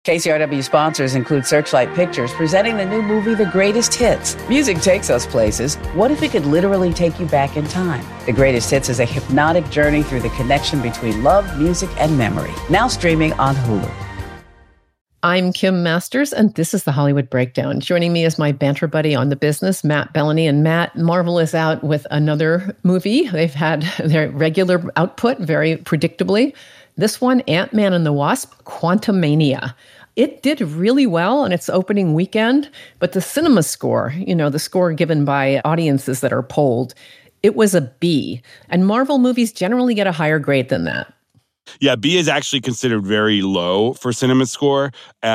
KCRW sponsors include Searchlight Pictures, presenting the new movie, The Greatest Hits. Music takes us places. What if it could literally take you back in time? The Greatest Hits is a hypnotic journey through the connection between love, music, and memory. Now streaming on Hulu. I'm Kim Masters, and this is the Hollywood Breakdown. Joining me is my banter buddy on the business, Matt Bellany. And Matt, Marvel is out with another movie. They've had their regular output very predictably. This one, Ant-Man and the Wasp: Quantumania. It did really well on its opening weekend, but the cinema score, the score given by audiences that are polled, it was a B. And Marvel movies generally get a higher grade than that. Yeah, B is actually considered very low for cinema score.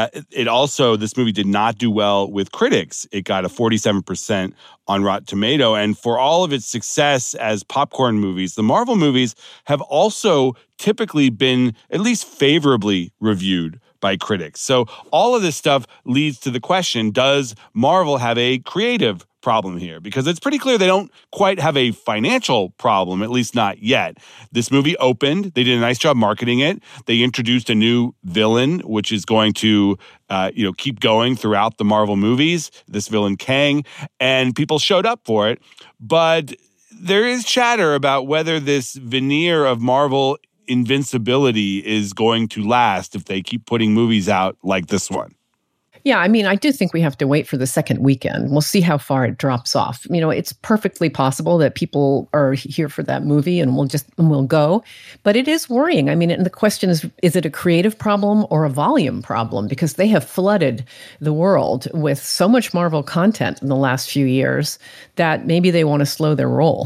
This movie did not do well with critics. It got a 47% on Rotten Tomato. And for all of its success as popcorn movies, the Marvel movies have also typically been at least favorably reviewed by critics. So all of this stuff leads to the question, does Marvel have a creative problem here? Because it's pretty clear they don't quite have a financial problem, at least not yet. This movie opened. They did a nice job marketing it. They introduced a new villain, which is going to keep going throughout the Marvel movies, this villain Kang, and people showed up for it. But there is chatter about whether this veneer of Marvel invincibility is going to last if they keep putting movies out like this one. Yeah, I do think we have to wait for the second weekend. We'll see how far it drops off. It's perfectly possible that people are here for that movie and we'll go. But it is worrying. And the question is it a creative problem or a volume problem? Because they have flooded the world with so much Marvel content in the last few years that maybe they want to slow their roll.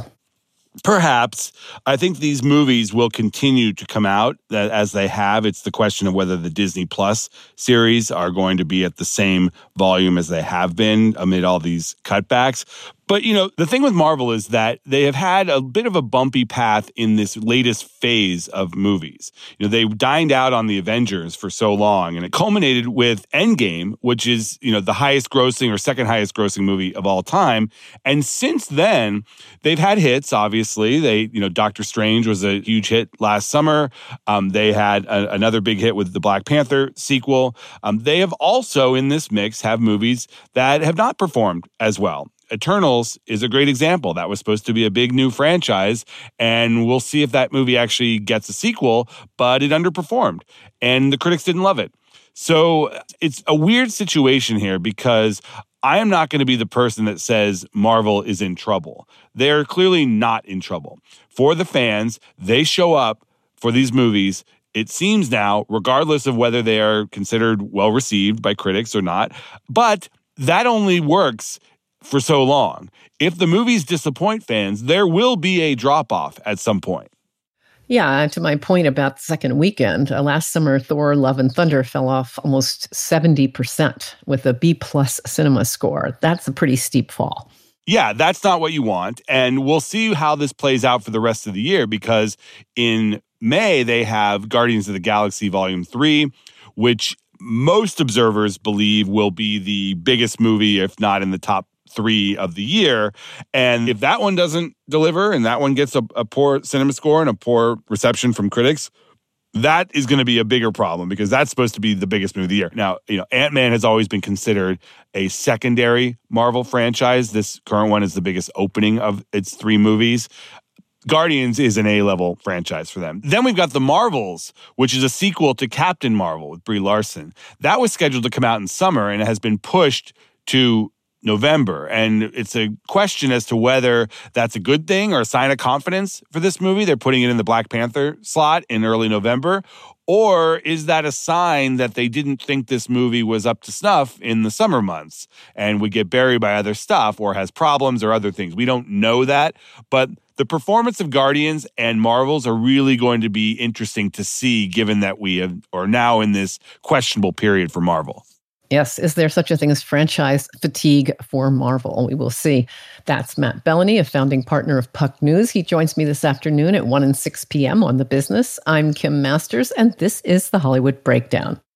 Perhaps. I think these movies will continue to come out as they have. It's the question of whether the Disney Plus series are going to be at the same volume as they have been amid all these cutbacks. But, the thing with Marvel is that they have had a bit of a bumpy path in this latest phase of movies. They dined out on the Avengers for so long, and it culminated with Endgame, which is, the highest grossing or second highest grossing movie of all time. And since then, they've had hits, obviously. Doctor Strange was a huge hit last summer. They had another big hit with the Black Panther sequel. They have also, in this mix, have movies that have not performed as well. Eternals is a great example. That was supposed to be a big new franchise, and we'll see if that movie actually gets a sequel, but it underperformed, and the critics didn't love it. So it's a weird situation here because I am not going to be the person that says Marvel is in trouble. They're clearly not in trouble. For the fans, they show up for these movies, it seems now, regardless of whether they are considered well-received by critics or not, but that only works for so long. If the movies disappoint fans, there will be a drop-off at some point. Yeah, to my point about the second weekend, last summer, Thor: Love and Thunder fell off almost 70% with a B-plus cinema score. That's a pretty steep fall. Yeah, that's not what you want. And we'll see how this plays out for the rest of the year, because in May, they have Guardians of the Galaxy Volume 3, which most observers believe will be the biggest movie, if not in the top 3 of the year. And if that one doesn't deliver and that one gets a poor cinema score and a poor reception from critics, that is going to be a bigger problem, because that's supposed to be the biggest movie of the year. Now, Ant-Man has always been considered a secondary Marvel franchise. This current one is the biggest opening of its 3 movies. Guardians is an A-level franchise for them. Then we've got The Marvels, which is a sequel to Captain Marvel with Brie Larson. That was scheduled to come out in summer and has been pushed to November. And it's a question as to whether that's a good thing or a sign of confidence for this movie. They're putting it in the Black Panther slot in early November. Or is that a sign that they didn't think this movie was up to snuff in the summer months and would get buried by other stuff or has problems or other things? We don't know that. But the performance of Guardians and Marvels are really going to be interesting to see, given that we are now in this questionable period for Marvel. Yes. Is there such a thing as franchise fatigue for Marvel? We will see. That's Matt Bellany, a founding partner of Puck News. He joins me this afternoon at 1 and 6 p.m. on The Business. I'm Kim Masters, and this is The Hollywood Breakdown.